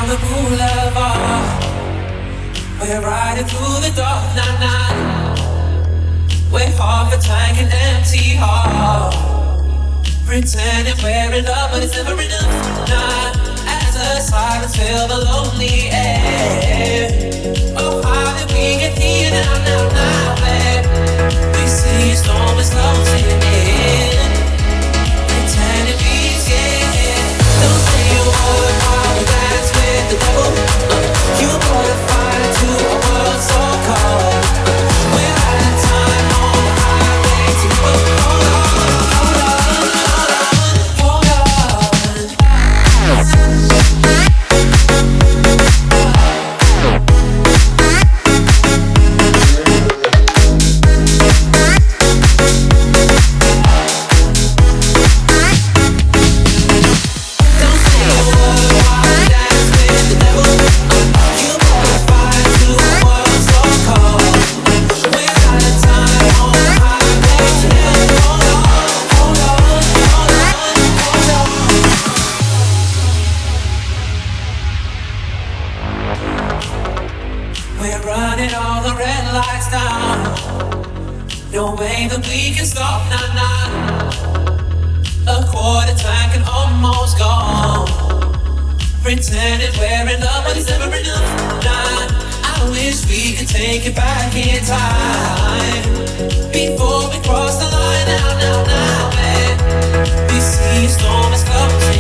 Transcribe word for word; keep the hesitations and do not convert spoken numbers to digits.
the boulevard. We're riding through the dark night, night. We're half a tank and empty heart. Pretending we're in love, but it's never enough. Not as the silence fill the lonely air. Oh, how did we get here now, now, now? Where we see a storm is closing in. Pretending we scared. Don't say a word while we dance with the devil. Uh, you put a fire to a world so cold. Uh, we're out of time on the highway to hold on, hold on, hold on, hold on. We're running all the red lights down. No way that we can stop, nah, nah. A quarter tank and almost gone. Pretending we're in love, but it's never enough, nah. I wish we could take it back in time. Before we cross the line, now, now, now, man. We see a storm is coming.